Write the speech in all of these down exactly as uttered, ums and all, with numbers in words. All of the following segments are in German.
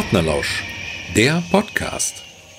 Partnerlausch, der Podcast.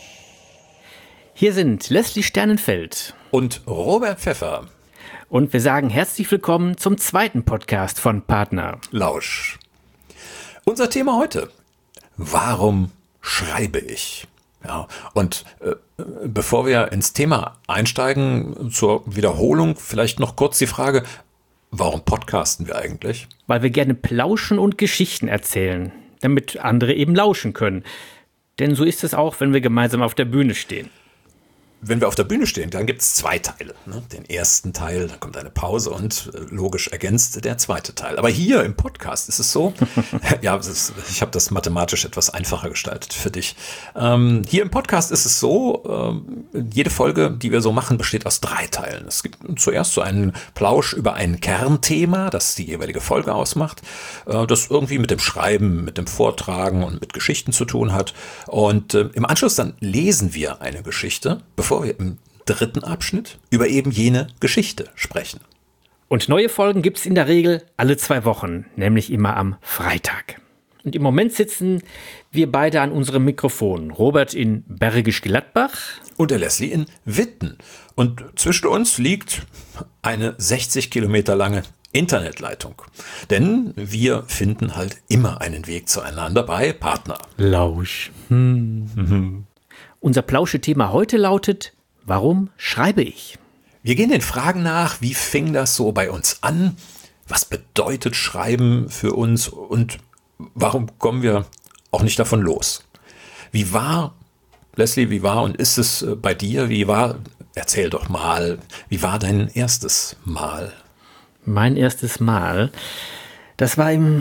Hier sind Leslie Sternenfeld und Robert Pfeffer. Und wir sagen herzlich willkommen zum zweiten Podcast von Partnerlausch. Unser Thema heute: Warum schreibe ich? Ja, und äh, bevor wir ins Thema einsteigen, zur Wiederholung vielleicht noch kurz die Frage: Warum podcasten wir eigentlich? Weil wir gerne plauschen und Geschichten erzählen, damit andere eben lauschen können. Denn so ist es auch, wenn wir gemeinsam auf der Bühne stehen. Wenn wir auf der Bühne stehen, dann gibt es zwei Teile. Ne? Den ersten Teil, dann kommt eine Pause und äh, logisch ergänzt der zweite Teil. Aber hier im Podcast ist es so, ja, es ist, ich habe das mathematisch etwas einfacher gestaltet für dich. Ähm, hier im Podcast ist es so, ähm, jede Folge, die wir so machen, besteht aus drei Teilen. Es gibt zuerst so einen Plausch über ein Kernthema, das die jeweilige Folge ausmacht, äh, das irgendwie mit dem Schreiben, mit dem Vortragen und mit Geschichten zu tun hat. Und äh, im Anschluss dann lesen wir eine Geschichte, bevor wir im dritten Abschnitt über eben jene Geschichte sprechen. Und neue Folgen gibt es in der Regel alle zwei Wochen, nämlich immer am Freitag. Und im Moment sitzen wir beide an unserem Mikrofon. Robert in Bergisch Gladbach. Und der Leslie in Witten. Und zwischen uns liegt eine sechzig Kilometer lange Internetleitung. Denn wir finden halt immer einen Weg zueinander bei Partnerlausch. Hm. Mhm. Unser Plauschethema heute lautet: Warum schreibe ich? Wir gehen den Fragen nach, wie fing das so bei uns an? Was bedeutet Schreiben für uns? Und warum kommen wir auch nicht davon los? Wie war, Leslie, wie war und ist es bei dir? Wie war, erzähl doch mal, wie war dein erstes Mal? Mein erstes Mal, das war im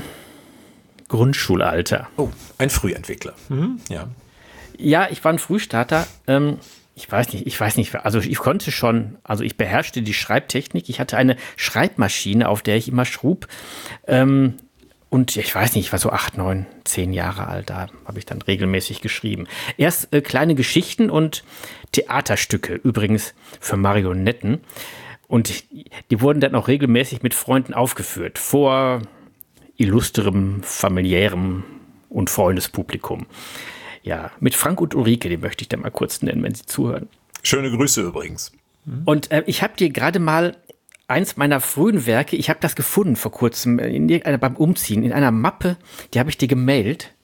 Grundschulalter. Oh, ein Frühentwickler. Mhm, ja. Ja, ich war ein Frühstarter. Ähm, ich weiß nicht, ich weiß nicht, also ich konnte schon, also ich beherrschte die Schreibtechnik. Ich hatte eine Schreibmaschine, auf der ich immer schrub. Ähm, und ich weiß nicht, ich war so acht, neun, zehn Jahre alt. Da habe ich dann regelmäßig geschrieben. Erst äh, kleine Geschichten und Theaterstücke, übrigens für Marionetten. Und die wurden dann auch regelmäßig mit Freunden aufgeführt, vor illustrem, familiärem und Freundespublikum. Ja, mit Frank und Ulrike, die möchte ich da mal kurz nennen, wenn Sie zuhören. Schöne Grüße übrigens. Mhm. Und äh, ich habe dir gerade mal eins meiner frühen Werke, ich habe das gefunden vor kurzem in irgendeiner, beim Umziehen, in einer Mappe, die habe ich dir gemailt.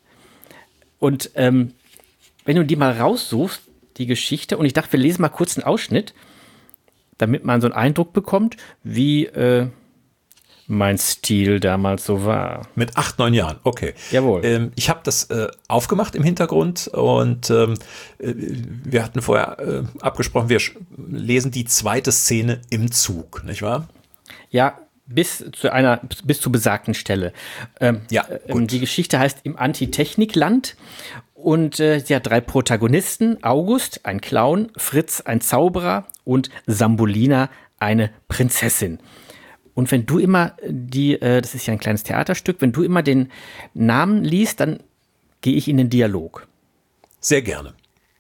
Und ähm, wenn du die mal raussuchst, die Geschichte, und ich dachte, wir lesen mal kurz einen Ausschnitt, damit man so einen Eindruck bekommt, wie äh, mein Stil damals so war. Mit acht, neun Jahren, okay. Jawohl. Ähm, ich habe das äh, aufgemacht im Hintergrund und ähm, äh, wir hatten vorher äh, abgesprochen, wir lesen die zweite Szene im Zug, nicht wahr? Ja, bis zu einer, bis zur besagten Stelle. Ähm, ja, ähm, die Geschichte heißt Im Antitechnikland und äh, sie hat drei Protagonisten: August, ein Clown, Fritz, ein Zauberer und Sambolina, eine Prinzessin. Und wenn du immer die, äh, das ist ja ein kleines Theaterstück, wenn du immer den Namen liest, dann gehe ich in den Dialog. Sehr gerne.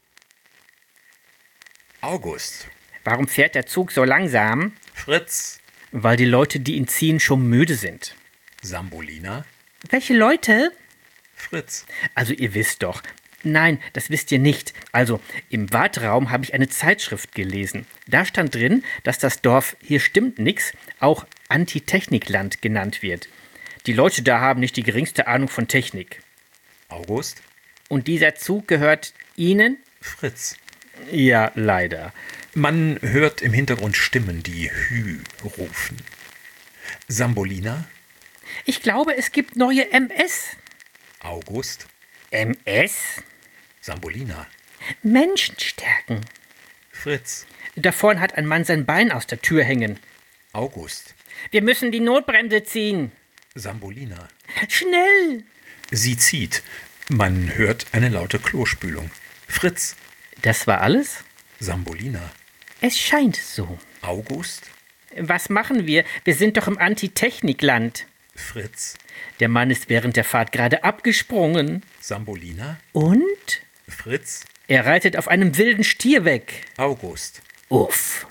August. Warum fährt der Zug so langsam? Fritz. Weil die Leute, die ihn ziehen, schon müde sind. Sambolina. Welche Leute? Fritz. Also ihr wisst doch. Nein, das wisst ihr nicht. Also, im Warteraum habe ich eine Zeitschrift gelesen. Da stand drin, dass das Dorf Hier stimmt nix auch Antitechnikland genannt wird. Die Leute da haben nicht die geringste Ahnung von Technik. August. Und dieser Zug gehört Ihnen? Fritz. Ja, leider. Man hört im Hintergrund Stimmen, die Hü rufen. Sambolina. Ich glaube, es gibt neue M S. August. M S? Sambolina. Menschenstärken. Fritz. Da vorn hat ein Mann sein Bein aus der Tür hängen. August. Wir müssen die Notbremse ziehen. Sambolina. Schnell! Sie zieht. Man hört eine laute Klospülung. Fritz. Das war alles? Sambolina. Es scheint so. August. Was machen wir? Wir sind doch im Antitechnikland. Fritz. Der Mann ist während der Fahrt gerade abgesprungen. Sambolina. Und? Fritz. Er reitet auf einem wilden Stier weg. August. Uff.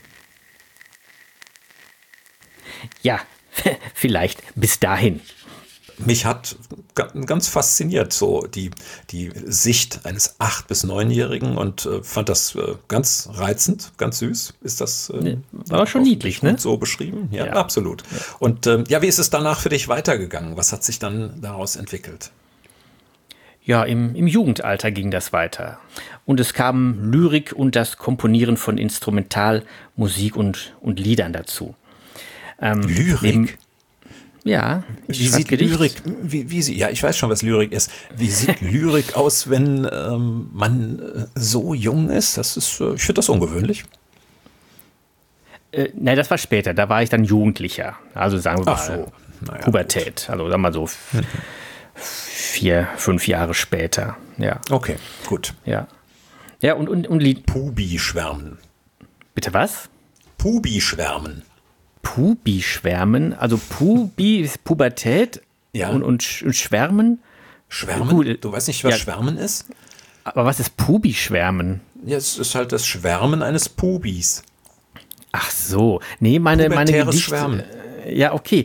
Ja, vielleicht bis dahin. Mich hat ganz fasziniert, so die, die Sicht eines acht- bis neunjährigen und äh, fand das äh, ganz reizend, ganz süß. Ist das äh, war schon niedlich, ne? So beschrieben? Ja, ja. absolut. Ja. Und ähm, ja, wie ist es danach für dich weitergegangen? Was hat sich dann daraus entwickelt? Ja, im, im Jugendalter ging das weiter. Und es kamen Lyrik und das Komponieren von Instrumentalmusik und, und Liedern dazu. Ähm, Lyrik? Neben, ja. Wie sieht Lyrik, wie, wie sie, ja, ich weiß schon, was Lyrik ist. Wie sieht Lyrik aus, wenn ähm, man äh, so jung ist? Das ist, äh, ich finde das ungewöhnlich. Äh, nein, das war später. Da war ich dann Jugendlicher. Also sagen wir mal so. Naja, Pubertät. Gut. Also sagen wir mal so mhm. vier, fünf Jahre später. Ja. Okay, gut. Ja. Ja, und, und, und Lied. Pubi-Schwärmen. Bitte was? Pubi-Schwärmen. Pubi-Schwärmen, also Pubi ist Pubertät ja. und, und, und Schwärmen. Schwärmen? Gut. Du weißt nicht, was ja. Schwärmen ist? Aber was ist Pubi-Schwärmen? Ja, es ist halt das Schwärmen eines Pubis. Ach so, nee, meine, meine Gedichte, Schwärmen. Ja, okay,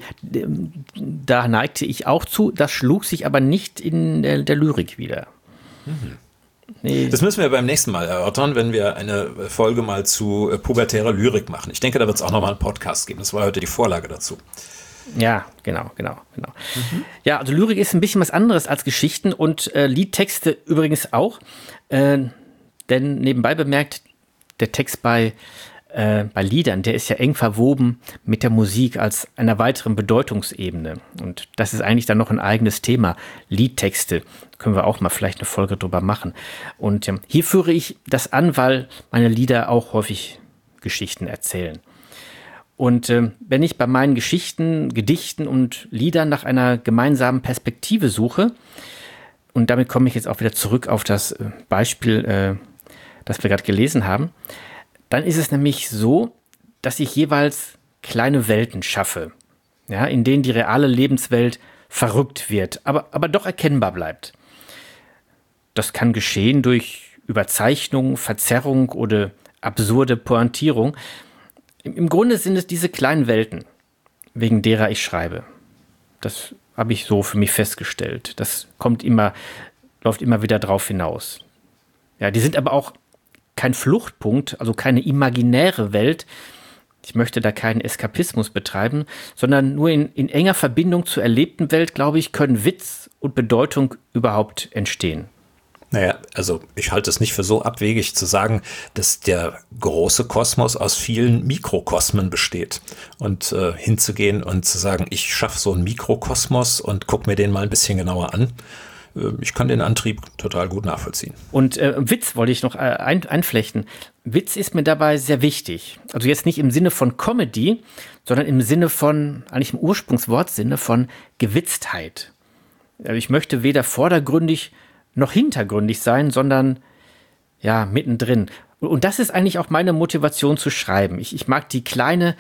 da neigte ich auch zu, das schlug sich aber nicht in der, der Lyrik wieder. Mhm. Nee. Das müssen wir beim nächsten Mal erörtern, wenn wir eine Folge mal zu pubertärer Lyrik machen. Ich denke, da wird es auch nochmal einen Podcast geben. Das war heute die Vorlage dazu. Ja, genau, genau, genau. Mhm. Ja, also Lyrik ist ein bisschen was anderes als Geschichten und äh, Liedtexte übrigens auch. Äh, denn nebenbei bemerkt, der Text bei, äh, bei Liedern, der ist ja eng verwoben mit der Musik als einer weiteren Bedeutungsebene. Und das ist eigentlich dann noch ein eigenes Thema. Liedtexte, können wir auch mal vielleicht eine Folge drüber machen. Und ähm, hier führe ich das an, weil meine Lieder auch häufig Geschichten erzählen. Und äh, wenn ich bei meinen Geschichten, Gedichten und Liedern nach einer gemeinsamen Perspektive suche, und damit komme ich jetzt auch wieder zurück auf das äh, Beispiel, äh, das wir gerade gelesen haben, dann ist es nämlich so, dass ich jeweils kleine Welten schaffe, ja, in denen die reale Lebenswelt verrückt wird, aber, aber doch erkennbar bleibt. Das kann geschehen durch Überzeichnung, Verzerrung oder absurde Pointierung. Im Grunde sind es diese kleinen Welten, wegen derer ich schreibe. Das habe ich so für mich festgestellt. Das kommt immer, läuft immer wieder drauf hinaus. Ja, die sind aber auch kein Fluchtpunkt, also keine imaginäre Welt. Ich möchte da keinen Eskapismus betreiben, sondern nur in, in enger Verbindung zur erlebten Welt, glaube ich, können Witz und Bedeutung überhaupt entstehen. Naja, also ich halte es nicht für so abwegig zu sagen, dass der große Kosmos aus vielen Mikrokosmen besteht. Und äh, hinzugehen und zu sagen, ich schaffe so einen Mikrokosmos und gucke mir den mal ein bisschen genauer an. Äh, ich kann den Antrieb total gut nachvollziehen. Und äh, Witz wollte ich noch äh, ein, einflechten. Witz ist mir dabei sehr wichtig. Also jetzt nicht im Sinne von Comedy, sondern im Sinne von, eigentlich im Ursprungswortsinne von Gewitztheit. Also ich möchte weder vordergründig noch hintergründig sein, sondern ja, mittendrin. Und das ist eigentlich auch meine Motivation zu schreiben. Ich, ich mag die Kleine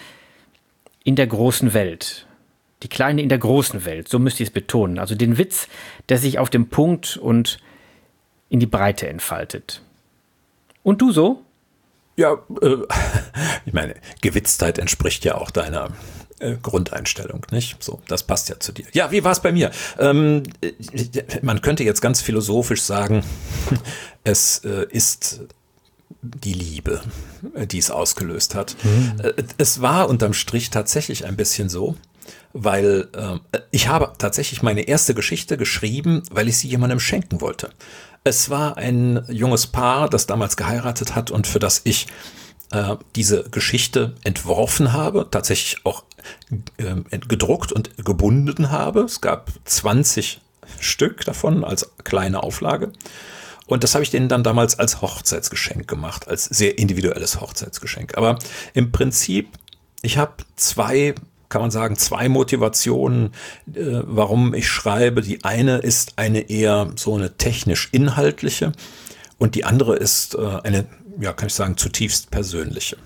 in der großen Welt. Die Kleine in der großen Welt, so müsste ich es betonen. Also den Witz, der sich auf dem Punkt und in die Breite entfaltet. Und du so? Ja, äh, ich meine, Gewitztheit entspricht ja auch deiner äh, Grundeinstellung, nicht? So, das passt ja zu dir. Ja, wie war es bei mir? Ähm, man könnte jetzt ganz philosophisch sagen, es äh, ist die Liebe, die es ausgelöst hat. Mhm. Äh, es war unterm Strich tatsächlich ein bisschen so, weil äh, ich habe tatsächlich meine erste Geschichte geschrieben, weil ich sie jemandem schenken wollte. Es war ein junges Paar, das damals geheiratet hat und für das ich äh, diese Geschichte entworfen habe, tatsächlich auch äh, gedruckt und gebunden habe. Es gab zwanzig Stück davon als kleine Auflage. Und das habe ich denen dann damals als Hochzeitsgeschenk gemacht, als sehr individuelles Hochzeitsgeschenk. Aber im Prinzip, ich habe zwei, kann man sagen, zwei Motivationen, äh, warum ich schreibe. Die eine ist eine eher so eine technisch-inhaltliche und die andere ist äh, eine, ja, kann ich sagen, zutiefst persönliche.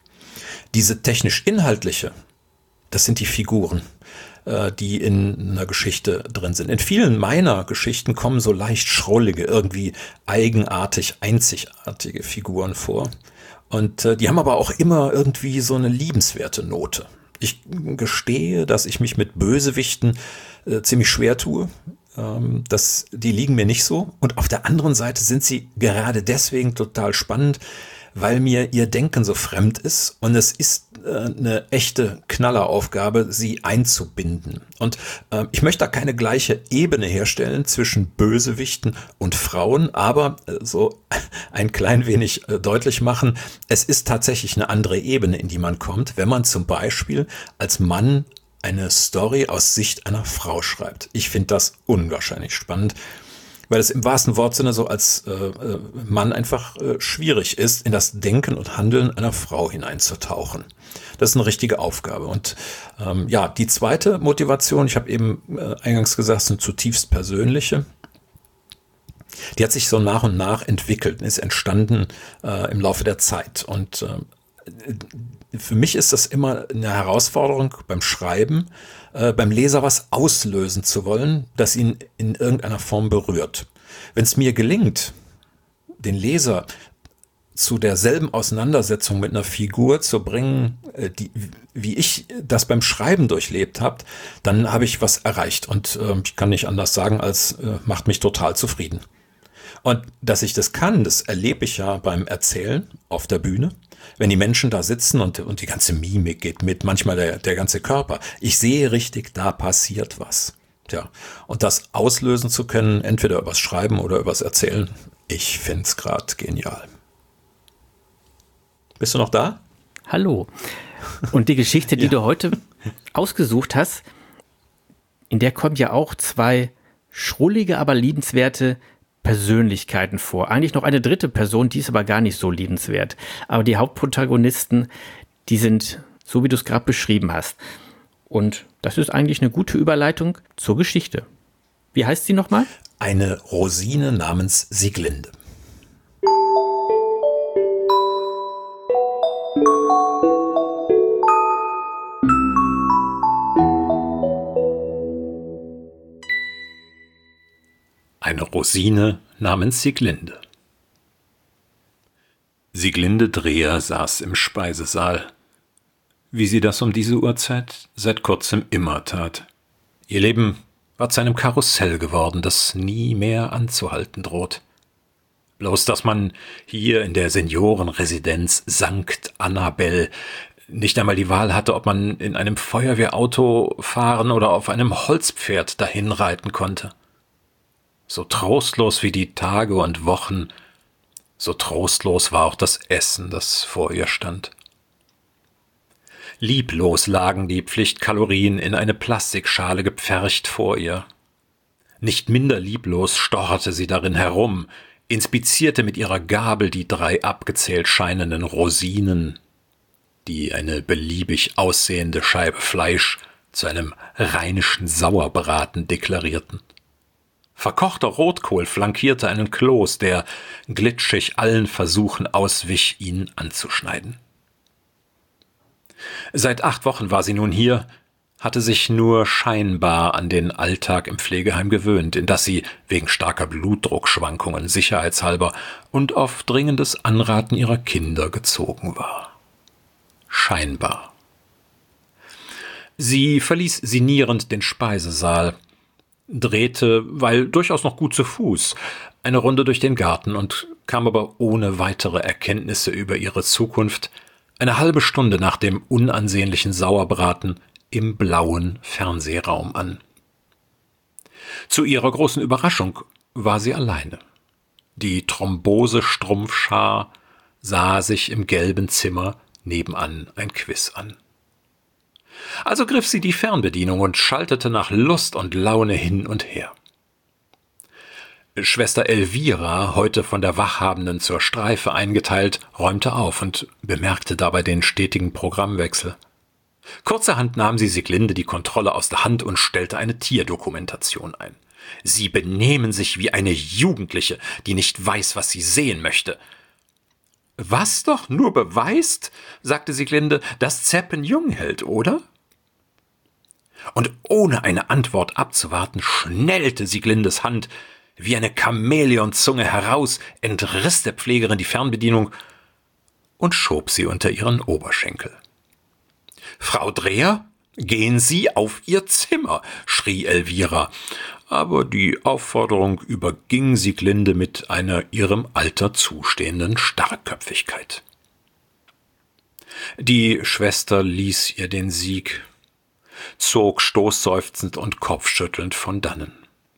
Diese technisch-inhaltliche, das sind die Figuren, äh, die in einer Geschichte drin sind. In vielen meiner Geschichten kommen so leicht schrullige, irgendwie eigenartig, einzigartige Figuren vor. Und äh, die haben aber auch immer irgendwie so eine liebenswerte Note. Ich gestehe, dass ich mich mit Bösewichten äh, ziemlich schwer tue. ähm, das, die liegen mir nicht so. Und auf der anderen Seite sind sie gerade deswegen total spannend, weil mir ihr Denken so fremd ist und es ist äh, eine echte Knalleraufgabe, sie einzubinden. Und äh, ich möchte da keine gleiche Ebene herstellen zwischen Bösewichten und Frauen, aber äh, so ein klein wenig äh, deutlich machen, es ist tatsächlich eine andere Ebene, in die man kommt, wenn man zum Beispiel als Mann eine Story aus Sicht einer Frau schreibt. Ich finde das unwahrscheinlich spannend, weil es im wahrsten Wortsinne so als äh, Mann einfach äh, schwierig ist, in das Denken und Handeln einer Frau hineinzutauchen. Das ist eine richtige Aufgabe. Und ähm, ja, die zweite Motivation, ich habe eben äh, eingangs gesagt, ist eine zutiefst persönliche. Die hat sich so nach und nach entwickelt und ist entstanden äh, im Laufe der Zeit. Und äh, für mich ist das immer eine Herausforderung beim Schreiben, äh, beim Leser was auslösen zu wollen, das ihn in irgendeiner Form berührt. Wenn es mir gelingt, den Leser zu derselben Auseinandersetzung mit einer Figur zu bringen, äh, die, wie ich das beim Schreiben durchlebt habe, dann habe ich was erreicht. Und äh, ich kann nicht anders sagen, als äh, macht mich total zufrieden. Und dass ich das kann, das erlebe ich ja beim Erzählen auf der Bühne. Wenn die Menschen da sitzen und, und die ganze Mimik geht mit, manchmal der, der ganze Körper. Ich sehe richtig, da passiert was. Tja, und das auslösen zu können, entweder übers Schreiben oder übers Erzählen, ich finde es gerade genial. Bist du noch da? Hallo. Und die Geschichte, die ja. du heute ausgesucht hast, in der kommen ja auch zwei schrullige, aber liebenswerte Persönlichkeiten vor. Eigentlich noch eine dritte Person, die ist aber gar nicht so liebenswert. Aber die Hauptprotagonisten, die sind so, wie du es gerade beschrieben hast. Und das ist eigentlich eine gute Überleitung zur Geschichte. Wie heißt sie nochmal? Eine Rosine namens Sieglinde. Eine Rosine namens Sieglinde. Sieglinde Dreher saß im Speisesaal, wie sie das um diese Uhrzeit seit kurzem immer tat. Ihr Leben war zu einem Karussell geworden, das nie mehr anzuhalten droht. Bloß, dass man hier in der Seniorenresidenz Sankt Annabel nicht einmal die Wahl hatte, ob man in einem Feuerwehrauto fahren oder auf einem Holzpferd dahin reiten konnte. So trostlos wie die Tage und Wochen, so trostlos war auch das Essen, das vor ihr stand. Lieblos lagen die Pflichtkalorien in eine Plastikschale gepfercht vor ihr. Nicht minder lieblos stocherte sie darin herum, inspizierte mit ihrer Gabel die drei abgezählt scheinenden Rosinen, die eine beliebig aussehende Scheibe Fleisch zu einem rheinischen Sauerbraten deklarierten. Verkochter Rotkohl flankierte einen Kloß, der glitschig allen Versuchen auswich, ihn anzuschneiden. Seit acht Wochen war sie nun hier, hatte sich nur scheinbar an den Alltag im Pflegeheim gewöhnt, in das sie wegen starker Blutdruckschwankungen sicherheitshalber und auf dringendes Anraten ihrer Kinder gezogen war. Scheinbar. Sie verließ sinnierend den Speisesaal, drehte, weil durchaus noch gut zu Fuß, eine Runde durch den Garten und kam aber ohne weitere Erkenntnisse über ihre Zukunft eine halbe Stunde nach dem unansehnlichen Sauerbraten im blauen Fernsehraum an. Zu ihrer großen Überraschung war sie alleine. Die Thrombose-Strumpfschar sah sich im gelben Zimmer nebenan ein Quiz an. Also griff sie die Fernbedienung und schaltete nach Lust und Laune hin und her. Schwester Elvira, heute von der Wachhabenden zur Streife eingeteilt, räumte auf und bemerkte dabei den stetigen Programmwechsel. Kurzerhand nahm sie Sieglinde die Kontrolle aus der Hand und stellte eine Tierdokumentation ein. Sie benehmen sich wie eine Jugendliche, die nicht weiß, was sie sehen möchte. Was doch nur beweist, sagte Sieglinde, dass Zeppen jung hält, oder? Und ohne eine Antwort abzuwarten, schnellte Sieglindes Hand wie eine Chamäleonzunge heraus, entriss der Pflegerin die Fernbedienung und schob sie unter ihren Oberschenkel. »Frau Dreher, gehen Sie auf Ihr Zimmer«, schrie Elvira, aber die Aufforderung überging Sieglinde mit einer ihrem Alter zustehenden Starrköpfigkeit. Die Schwester ließ ihr den Sieg, zog stoßseufzend und kopfschüttelnd von dannen.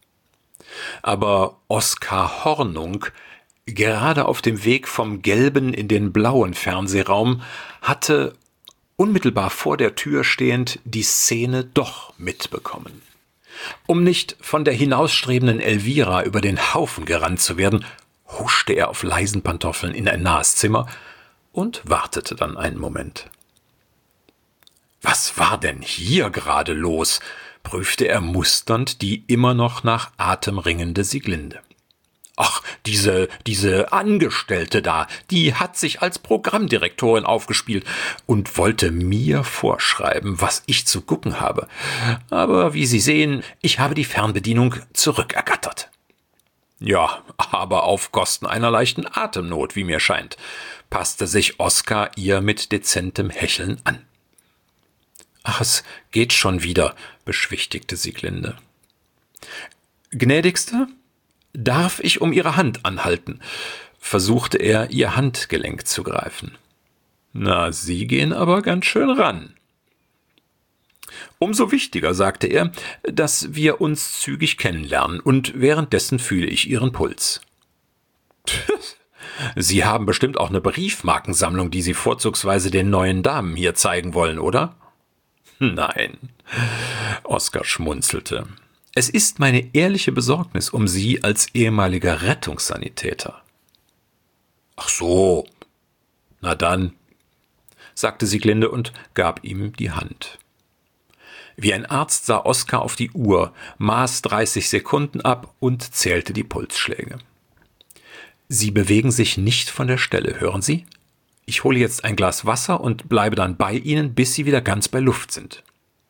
Aber Oskar Hornung, gerade auf dem Weg vom gelben in den blauen Fernsehraum, hatte unmittelbar vor der Tür stehend die Szene doch mitbekommen. Um nicht von der hinausstrebenden Elvira über den Haufen gerannt zu werden, huschte er auf leisen Pantoffeln in ein nahes Zimmer und wartete dann einen Moment. Was war denn hier gerade los? Prüfte er musternd die immer noch nach Atem ringende Sieglinde. Ach, diese, diese Angestellte da, die hat sich als Programmdirektorin aufgespielt und wollte mir vorschreiben, was ich zu gucken habe. Aber wie Sie sehen, ich habe die Fernbedienung zurückergattert. Ja, aber auf Kosten einer leichten Atemnot, wie mir scheint, passte sich Oskar ihr mit dezentem Hecheln an. Ach, es geht schon wieder, beschwichtigte Sieglinde. Gnädigste, darf ich um Ihre Hand anhalten? Versuchte er, ihr Handgelenk zu greifen. Na, Sie gehen aber ganz schön ran. Umso wichtiger, sagte er, dass wir uns zügig kennenlernen, und währenddessen fühle ich Ihren Puls. Sie haben bestimmt auch eine Briefmarkensammlung, die Sie vorzugsweise den neuen Damen hier zeigen wollen, oder? Nein, Oskar schmunzelte. Es ist meine ehrliche Besorgnis um Sie als ehemaliger Rettungssanitäter. Ach so, na dann, sagte Sieglinde und gab ihm die Hand. Wie ein Arzt sah Oskar auf die Uhr, maß dreißig Sekunden ab und zählte die Pulsschläge. Sie bewegen sich nicht von der Stelle, hören Sie? Ich hole jetzt ein Glas Wasser und bleibe dann bei Ihnen, bis Sie wieder ganz bei Luft sind.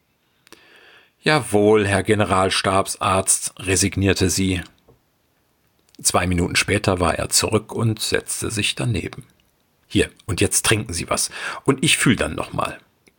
Jawohl, Herr Generalstabsarzt, resignierte sie. Zwei Minuten später war er zurück und setzte sich daneben. Hier, und jetzt trinken Sie was, und ich fühle dann nochmal.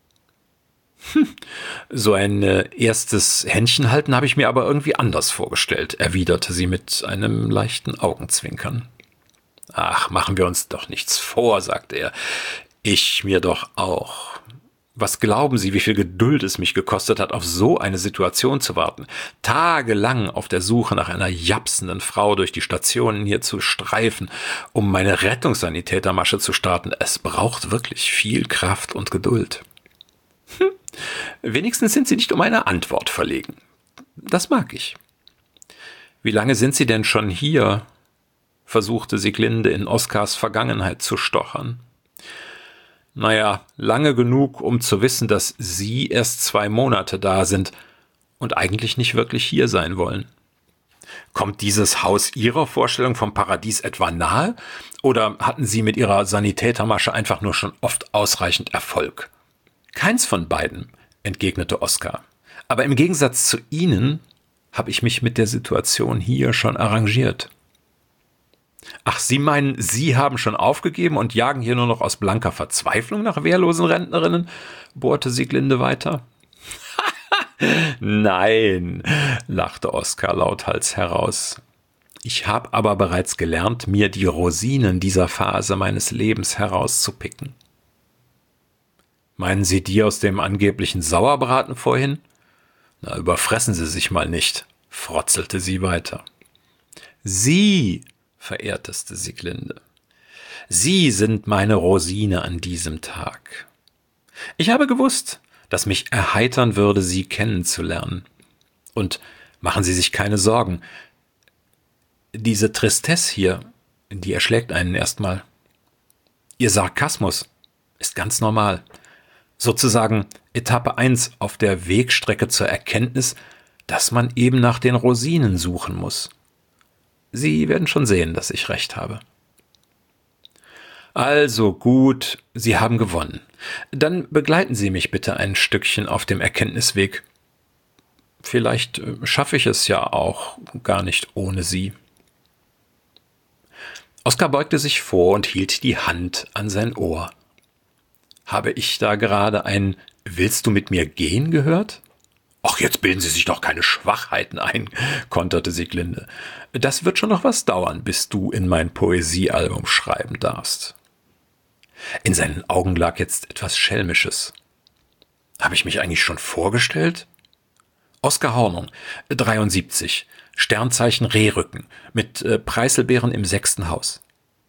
Hm, so ein äh, erstes Händchenhalten habe ich mir aber irgendwie anders vorgestellt, erwiderte sie mit einem leichten Augenzwinkern. Ach, machen wir uns doch nichts vor, sagte er. Ich mir doch auch. Was glauben Sie, wie viel Geduld es mich gekostet hat, auf so eine Situation zu warten? Tagelang auf der Suche nach einer japsenden Frau durch die Stationen hier zu streifen, um meine Rettungssanitätermasche zu starten. Es braucht wirklich viel Kraft und Geduld. Hm. Wenigstens sind Sie nicht um eine Antwort verlegen. Das mag ich. Wie lange sind Sie denn schon hier? Versuchte Sieglinde in Oskars Vergangenheit zu stochern. Naja, lange genug, um zu wissen, dass Sie erst zwei Monate da sind und eigentlich nicht wirklich hier sein wollen. Kommt dieses Haus Ihrer Vorstellung vom Paradies etwa nahe? Oder hatten Sie mit Ihrer Sanitätermasche einfach nur schon oft ausreichend Erfolg? Keins von beiden, entgegnete Oskar. Aber im Gegensatz zu Ihnen habe ich mich mit der Situation hier schon arrangiert. Ach, Sie meinen, Sie haben schon aufgegeben und jagen hier nur noch aus blanker Verzweiflung nach wehrlosen Rentnerinnen? Bohrte Sieglinde weiter. Nein, lachte Oskar lauthals heraus. Ich habe aber bereits gelernt, mir die Rosinen dieser Phase meines Lebens herauszupicken. Meinen Sie die aus dem angeblichen Sauerbraten vorhin? Na, überfressen Sie sich mal nicht, frotzelte sie weiter. Sie, verehrteste Sieglinde, Sie sind meine Rosine an diesem Tag. Ich habe gewusst, dass mich erheitern würde, Sie kennenzulernen. Und machen Sie sich keine Sorgen. Diese Tristesse hier, die erschlägt einen erstmal. Ihr Sarkasmus ist ganz normal. Sozusagen Etappe eins auf der Wegstrecke zur Erkenntnis, dass man eben nach den Rosinen suchen muss. Sie werden schon sehen, dass ich recht habe. Also gut, Sie haben gewonnen. Dann begleiten Sie mich bitte ein Stückchen auf dem Erkenntnisweg. Vielleicht schaffe ich es ja auch gar nicht ohne Sie. Oskar beugte sich vor und hielt die Hand an sein Ohr. Habe ich da gerade ein »Willst du mit mir gehen« gehört? Ach, jetzt bilden Sie sich doch keine Schwachheiten ein, konterte Sieglinde. Das wird schon noch was dauern, bis du in mein Poesiealbum schreiben darfst. In seinen Augen lag jetzt etwas Schelmisches. Habe ich mich eigentlich schon vorgestellt? Oskar Hornung, dreiundsiebzig, Sternzeichen Rehrücken, mit äh, Preiselbeeren im sechsten Haus.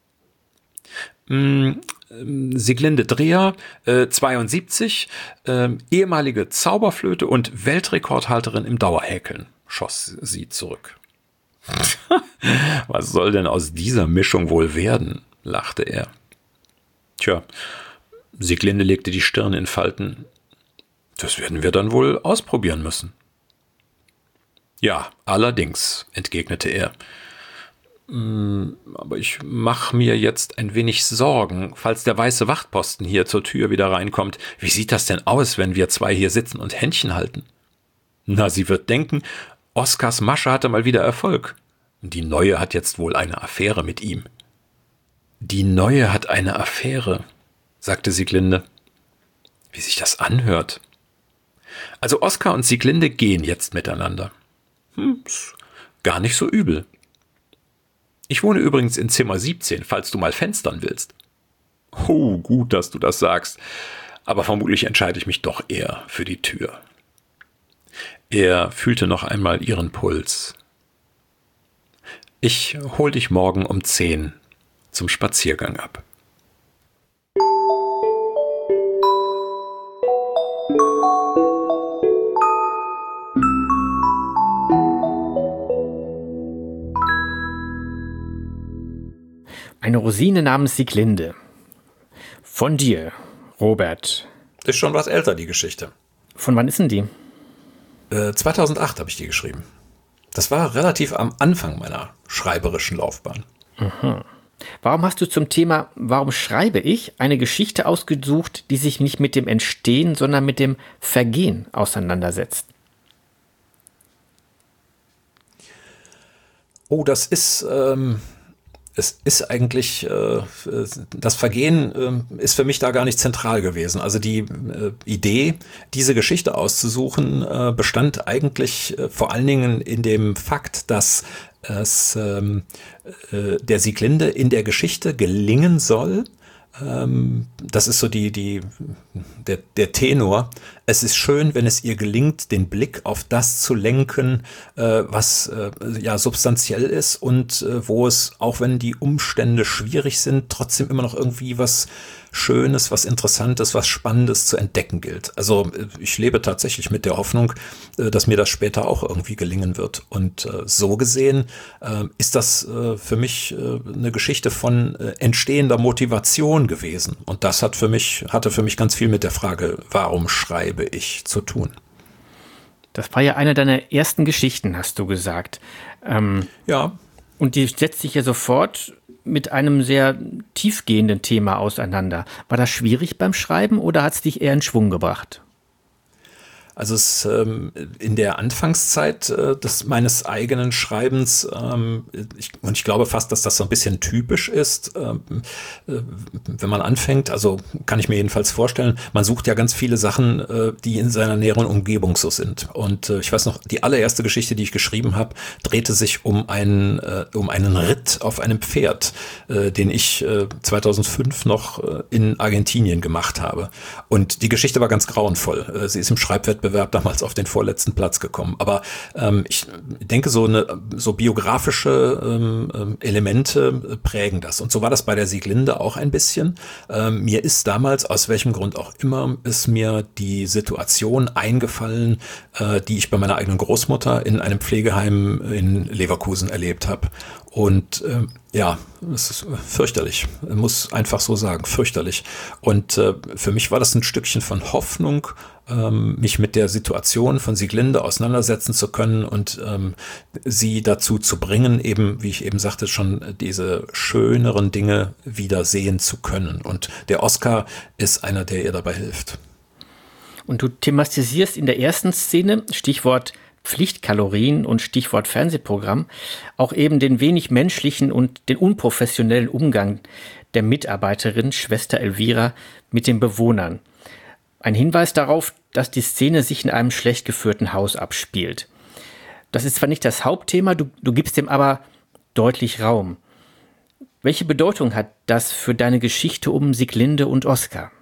Mm, Sieglinde Dreher, äh, zweiundsiebzig, äh, ehemalige Zauberflöte und Weltrekordhalterin im Dauerhäkeln, schoss sie zurück. Was soll denn aus dieser Mischung wohl werden, lachte er. Tja, Sieglinde legte die Stirn in Falten. Das werden wir dann wohl ausprobieren müssen. Ja, allerdings, entgegnete er. Aber ich mache mir jetzt ein wenig Sorgen, falls der weiße Wachtposten hier zur Tür wieder reinkommt. Wie sieht das denn aus, wenn wir zwei hier sitzen und Händchen halten? Na, sie wird denken, Oskars Masche hatte mal wieder Erfolg. Die Neue hat jetzt wohl eine Affäre mit ihm. Die Neue hat eine Affäre, sagte Sieglinde. Wie sich das anhört. Also Oskar und Sieglinde gehen jetzt miteinander. Hm, gar nicht so übel. Ich wohne übrigens in Zimmer siebzehn, falls du mal fenstern willst. Oh, gut, dass du das sagst. Aber vermutlich entscheide ich mich doch eher für die Tür. Er fühlte noch einmal ihren Puls. Ich hol dich morgen um zehn zum Spaziergang ab. Eine Rosine namens Sieglinde. Von dir, Robert. Ist schon was älter, die Geschichte. Von wann ist denn die? Äh, zweitausendacht habe ich die geschrieben. Das war relativ am Anfang meiner schreiberischen Laufbahn. Mhm. Warum hast du zum Thema Warum schreibe ich eine Geschichte ausgesucht, die sich nicht mit dem Entstehen, sondern mit dem Vergehen auseinandersetzt? Oh, das ist... Ähm Es ist eigentlich, äh, das Vergehen äh, ist für mich da gar nicht zentral gewesen. Also die äh, Idee, diese Geschichte auszusuchen, äh, bestand eigentlich äh, vor allen Dingen in dem Fakt, dass es ähm, äh, der Sieglinde in der Geschichte gelingen soll. Ähm, das ist so die, die, der, der Tenor. Es ist schön, wenn es ihr gelingt, den Blick auf das zu lenken, äh, was äh, ja substanziell ist und äh, wo es, auch wenn die Umstände schwierig sind, trotzdem immer noch irgendwie was Schönes, was Interessantes, was Spannendes zu entdecken gilt. Also ich lebe tatsächlich mit der Hoffnung, äh, dass mir das später auch irgendwie gelingen wird. Und äh, so gesehen äh, ist das äh, für mich äh, eine Geschichte von äh, entstehender Motivation gewesen. Und das hat für mich, hatte für mich ganz viel mit der Frage, warum schreibe ich, zu tun. Das war ja eine deiner ersten Geschichten, hast du gesagt. Ähm, ja. Und die setzt sich ja sofort mit einem sehr tiefgehenden Thema auseinander. War das schwierig beim Schreiben oder hat es dich eher in Schwung gebracht? Also es ähm, in der Anfangszeit äh, des meines eigenen Schreibens, ähm, ich, und ich glaube fast, dass das so ein bisschen typisch ist, ähm, äh, wenn man anfängt, also kann ich mir jedenfalls vorstellen, man sucht ja ganz viele Sachen, äh, die in seiner näheren Umgebung so sind. Und äh, ich weiß noch, die allererste Geschichte, die ich geschrieben habe, drehte sich um einen, äh, um einen Ritt auf einem Pferd, äh, den ich äh, zweitausendfünf noch äh, in Argentinien gemacht habe. Und die Geschichte war ganz grauenvoll. Äh, sie ist im Schreibwettbewerb damals auf den vorletzten Platz gekommen. Aber ähm, ich denke, so eine so biografische ähm, Elemente prägen das. Und so war das bei der Sieglinde auch ein bisschen. Ähm, mir ist damals, aus welchem Grund auch immer, ist mir die Situation eingefallen, äh, die ich bei meiner eigenen Großmutter in einem Pflegeheim in Leverkusen erlebt habe. Und äh, ja, es ist fürchterlich, ich muss einfach so sagen, fürchterlich. Und äh, für mich war das ein Stückchen von Hoffnung, ähm, mich mit der Situation von Sieglinde auseinandersetzen zu können und ähm, sie dazu zu bringen, eben, wie ich eben sagte, schon diese schöneren Dinge wieder sehen zu können. Und der Oskar ist einer, der ihr dabei hilft. Und du thematisierst in der ersten Szene, Stichwort Pflichtkalorien und Stichwort Fernsehprogramm, auch eben den wenig menschlichen und den unprofessionellen Umgang der Mitarbeiterin, Schwester Elvira, mit den Bewohnern. ein Hinweis darauf, dass die Szene sich in einem schlecht geführten Haus abspielt. Das ist zwar nicht das Hauptthema, du, du gibst dem aber deutlich Raum. Welche Bedeutung hat das für deine Geschichte um Sieglinde und Oskar?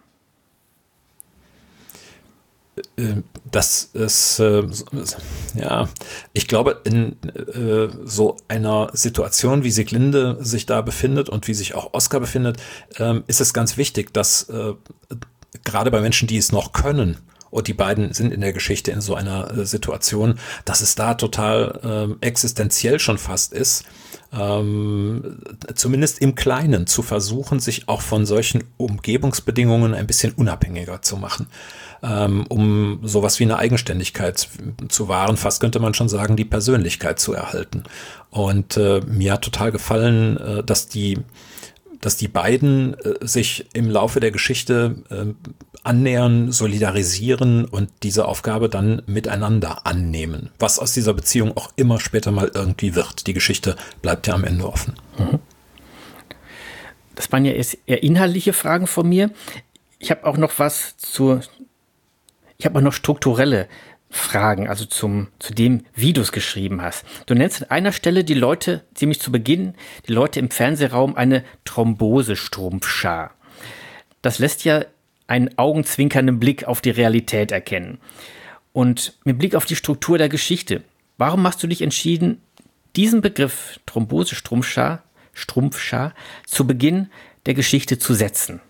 Das ist, äh, ja, ich glaube, in äh, so einer Situation, wie Sieglinde sich da befindet und wie sich auch Oskar befindet, äh, ist es ganz wichtig, dass äh, gerade bei Menschen, die es noch können, und die beiden sind in der Geschichte in so einer äh, Situation, dass es da total äh, existenziell schon fast ist, ähm, zumindest im Kleinen zu versuchen, sich auch von solchen Umgebungsbedingungen ein bisschen unabhängiger zu machen, ähm, um sowas wie eine Eigenständigkeit zu wahren, fast könnte man schon sagen, die Persönlichkeit zu erhalten. Und äh, mir hat total gefallen, äh, dass die dass die beiden äh, sich im Laufe der Geschichte äh, annähern, solidarisieren und diese Aufgabe dann miteinander annehmen. Was aus dieser Beziehung auch immer später mal irgendwie wird. Die Geschichte bleibt ja am Ende offen. Mhm. Das waren ja eher inhaltliche Fragen von mir. Ich habe auch noch was zu, ich habe auch noch strukturelle Fragen, also zum, zu dem, wie du es geschrieben hast. Du nennst an einer Stelle die Leute, ziemlich zu Beginn, die Leute im Fernsehraum eine Thrombosestrumpfschar. Das lässt ja einen augenzwinkernden Blick auf die Realität erkennen. Und mit Blick auf die Struktur der Geschichte, warum hast du dich entschieden, diesen Begriff Thrombosestrumpfschar, Strumpfschar, zu Beginn der Geschichte zu setzen?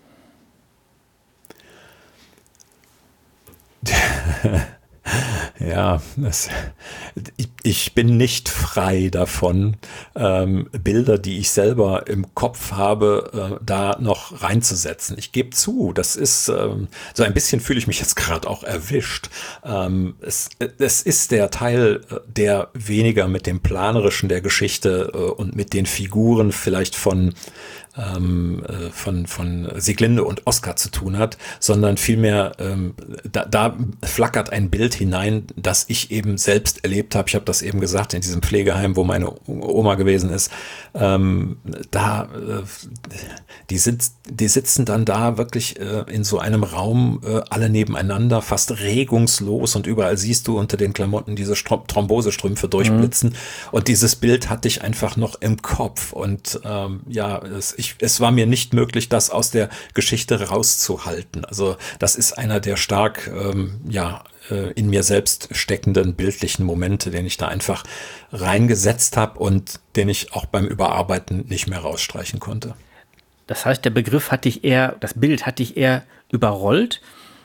Ja, das, ich, ich bin nicht frei davon, ähm, Bilder, die ich selber im Kopf habe, äh, da noch reinzusetzen. Ich gebe zu, das ist, ähm, so ein bisschen fühle ich mich jetzt gerade auch erwischt. Ähm, es, es ist der Teil, der weniger mit dem Planerischen der Geschichte äh, und mit den Figuren vielleicht von ähm, von, von Sieglinde und Oskar zu tun hat, sondern vielmehr ähm, da, da flackert ein Bild hinein, das ich eben selbst erlebt habe. Ich habe das eben gesagt, in diesem Pflegeheim, wo meine Oma gewesen ist. Ähm, da, äh, die, sitz, die sitzen dann da wirklich äh, in so einem Raum, äh, alle nebeneinander, fast regungslos, und überall siehst du unter den Klamotten diese Strom- Thrombosestrümpfe durchblitzen. Mhm. Und dieses Bild hatte ich einfach noch im Kopf. Und ähm, ja, es, ich, es war mir nicht möglich, das aus der Geschichte rauszuhalten. Also das ist einer der stark, ähm, ja, in mir selbst steckenden bildlichen Momente, den ich da einfach reingesetzt habe und den ich auch beim Überarbeiten nicht mehr rausstreichen konnte. Das heißt, der Begriff hat dich eher, das Bild hat dich eher überrollt?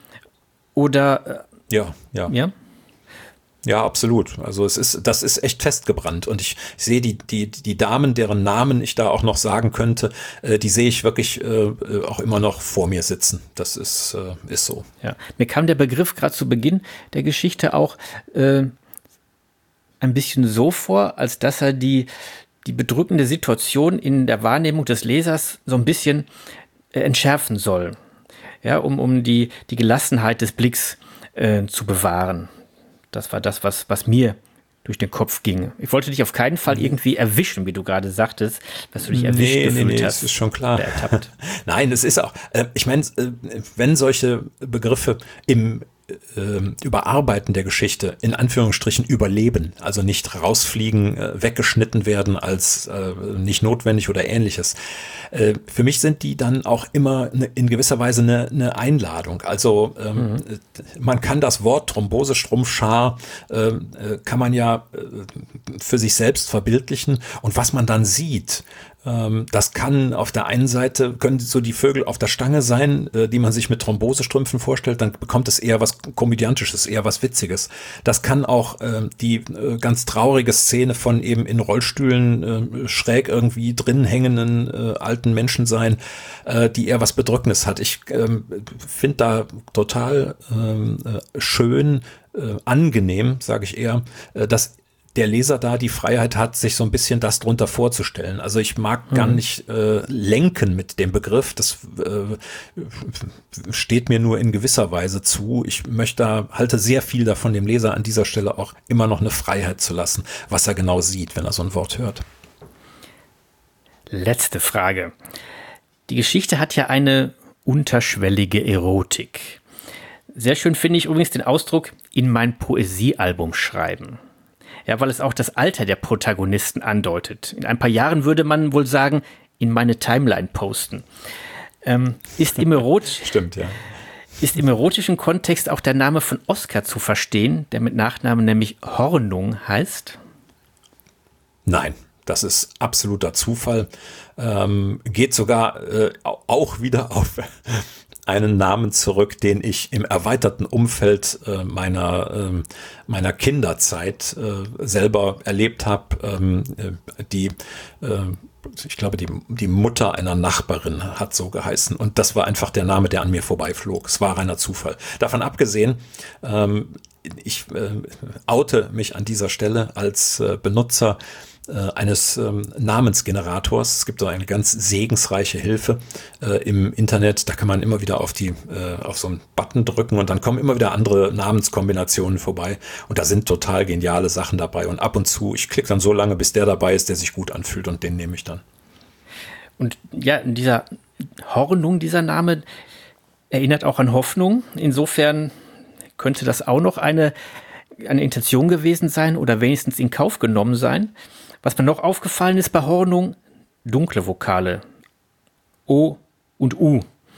Oder? Ja, ja. Ja? Ja, absolut. Also es ist, das ist echt festgebrannt, und ich sehe die die die Damen, deren Namen ich da auch noch sagen könnte, äh, die sehe ich wirklich äh, auch immer noch vor mir sitzen. Das ist äh, ist so. Ja, mir kam der Begriff gerade zu Beginn der Geschichte auch äh, ein bisschen so vor, als dass er die die bedrückende Situation in der Wahrnehmung des Lesers so ein bisschen äh, entschärfen soll, ja, um um die die Gelassenheit des Blicks äh, zu bewahren. Das war das, was, was mir durch den Kopf ging. Ich wollte dich auf keinen Fall irgendwie erwischen, wie du gerade sagtest, dass du dich erwischt nee, gefühlt nee, nee, hast. Das ist schon klar. Nein, es ist auch, äh, ich meine, äh, wenn solche Begriffe im äh, Überarbeiten der Geschichte in Anführungsstrichen überleben, also nicht rausfliegen, äh, weggeschnitten werden als äh, nicht notwendig oder ähnliches. Äh, für mich sind die dann auch immer ne, in gewisser Weise eine, eine Einladung. Also ähm, mhm. man kann das Wort Thrombosestrumpfschar äh, kann man ja äh, für sich selbst verbildlichen, und was man dann sieht, das kann auf der einen Seite, können so die Vögel auf der Stange sein, die man sich mit Thrombosestrümpfen vorstellt, dann bekommt es eher was Komödiantisches, eher was Witziges. Das kann auch äh, die äh, ganz traurige Szene von eben in Rollstühlen äh, schräg irgendwie drin hängenden äh, alten Menschen sein, äh, die eher was Bedrückendes hat. Ich äh, finde da total äh, schön, äh, angenehm, sage ich eher, äh, dass der Leser da die Freiheit hat, sich so ein bisschen das drunter vorzustellen. Also ich mag mhm. gar nicht äh, lenken mit dem Begriff. Das äh, steht mir nur in gewisser Weise zu. Ich möchte, halte sehr viel davon, dem Leser an dieser Stelle auch immer noch eine Freiheit zu lassen, was er genau sieht, wenn er so ein Wort hört. Letzte Frage. Die Geschichte hat ja eine unterschwellige Erotik. Sehr schön finde ich übrigens den Ausdruck in mein Poesiealbum schreiben. Ja, weil es auch das Alter der Protagonisten andeutet. In ein paar Jahren würde man wohl sagen, in meine Timeline posten. Ähm, ist, im Erot- Stimmt, ja. ist im erotischen Kontext auch der Name von Oskar zu verstehen, der mit Nachnamen nämlich Hornung heißt? Nein, das ist absoluter Zufall. Ähm, geht sogar äh, auch wieder auf einen Namen zurück, den ich im erweiterten Umfeld äh, meiner, äh, meiner Kinderzeit äh, selber erlebt habe. Ähm, äh, die, äh, ich glaube, die, die Mutter einer Nachbarin hat so geheißen. Und das war einfach der Name, der an mir vorbeiflog. Es war reiner Zufall. Davon abgesehen, ähm, ich äh, oute mich an dieser Stelle als äh, Benutzer eines ähm, Namensgenerators. Es gibt so eine ganz segensreiche Hilfe äh, im Internet. Da kann man immer wieder auf die äh, auf so einen Button drücken und dann kommen immer wieder andere Namenskombinationen vorbei. Und da sind total geniale Sachen dabei. Und ab und zu, ich klicke dann so lange, bis der dabei ist, der sich gut anfühlt und den nehme ich dann. Und ja, dieser Hornung, dieser Name, erinnert auch an Hoffnung. Insofern könnte das auch noch eine, eine Intention gewesen sein oder wenigstens in Kauf genommen sein. Was mir noch aufgefallen ist bei Hornung, dunkle Vokale. O und U.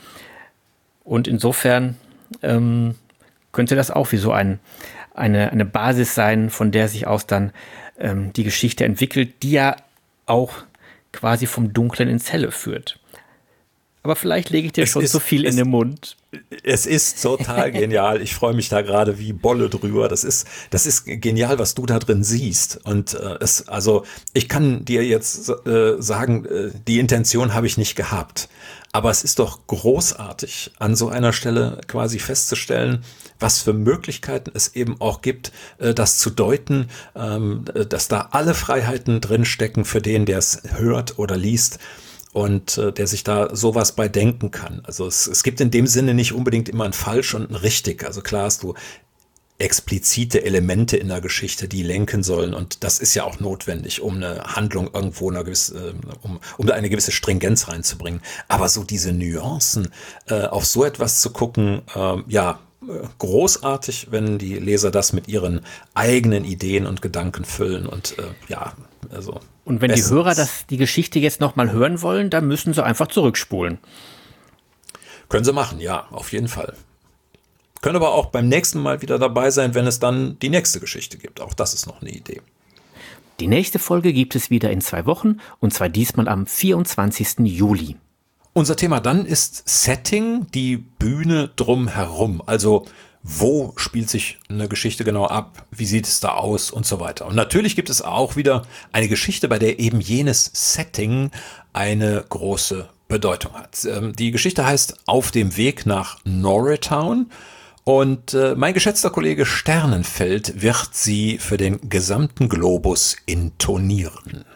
Und insofern ähm, könnte das auch wie so ein, eine, eine Basis sein, von der sich aus dann ähm, die Geschichte entwickelt, die ja auch quasi vom Dunklen ins Helle führt. Aber vielleicht lege ich dir es schon ist, so viel in den Mund. Es ist total genial. Ich freue mich da gerade wie Bolle drüber. Das ist, das ist genial, was du da drin siehst. Und äh, es, also ich kann dir jetzt äh, sagen, äh, die Intention habe ich nicht gehabt. Aber es ist doch großartig, an so einer Stelle quasi festzustellen, was für Möglichkeiten es eben auch gibt, äh, das zu deuten, ähm, dass da alle Freiheiten drin stecken für den, der es hört oder liest. Und äh, der sich da sowas bei denken kann. Also es, es gibt in dem Sinne nicht unbedingt immer ein Falsch und ein Richtig. Also klar hast du explizite Elemente in der Geschichte, die lenken sollen. Und das ist ja auch notwendig, um eine Handlung irgendwo eine gewisse, um, um eine gewisse Stringenz reinzubringen. Aber so diese Nuancen, äh, auf so etwas zu gucken, äh, ja, großartig, wenn die Leser das mit ihren eigenen Ideen und Gedanken füllen. Und äh, ja, also Und wenn die Hörer das, die Geschichte jetzt nochmal hören wollen, dann müssen sie einfach zurückspulen. Können sie machen, ja, auf jeden Fall. Können aber auch beim nächsten Mal wieder dabei sein, wenn es dann die nächste Geschichte gibt. Auch das ist noch eine Idee. Die nächste Folge gibt es wieder in zwei Wochen und zwar diesmal am vierundzwanzigsten Juli. Unser Thema dann ist Setting, die Bühne drumherum. Also wo spielt sich eine Geschichte genau ab, wie sieht es da aus und so weiter. Und natürlich gibt es auch wieder eine Geschichte, bei der eben jenes Setting eine große Bedeutung hat. Die Geschichte heißt Auf dem Weg nach Norristown und mein geschätzter Kollege Sternenfeld wird sie für den gesamten Globus intonieren.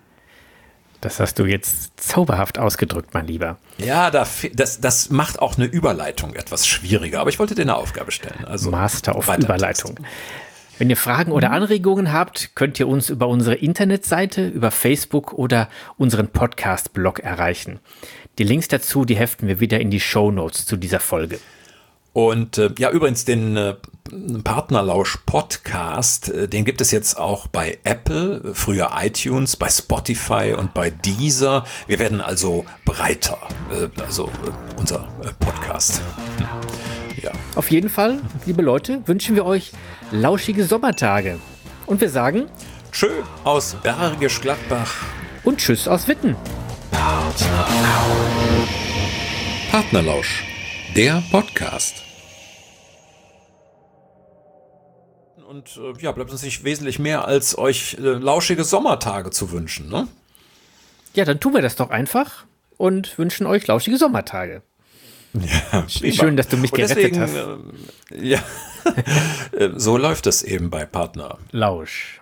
Das hast du jetzt zauberhaft ausgedrückt, mein Lieber. Ja, das, das macht auch eine Überleitung etwas schwieriger. Aber ich wollte dir eine Aufgabe stellen. Also Master of Überleitung. Wenn ihr Fragen oder Anregungen habt, könnt ihr uns über unsere Internetseite, über Facebook oder unseren Podcast-Blog erreichen. Die Links dazu, die heften wir wieder in die Shownotes zu dieser Folge. Und äh, ja, übrigens den äh, Partnerlausch-Podcast, äh, den gibt es jetzt auch bei Apple, früher iTunes, bei Spotify und bei Deezer. Wir werden also breiter, äh, also äh, unser äh, Podcast. Hm. Ja. Auf jeden Fall, liebe Leute, wünschen wir euch lauschige Sommertage. Und wir sagen Tschö aus Bergisch Gladbach. Und Tschüss aus Witten. Partnerlausch. Partnerlausch. Der Podcast. Und äh, ja, bleibt uns nicht wesentlich mehr, als euch äh, lauschige Sommertage zu wünschen, ne? Ja, dann tun wir das doch einfach und wünschen euch lauschige Sommertage. Ja, schön, dass du mich gerettet deswegen, hast. Äh, ja, so läuft es eben bei Partner. Lausch.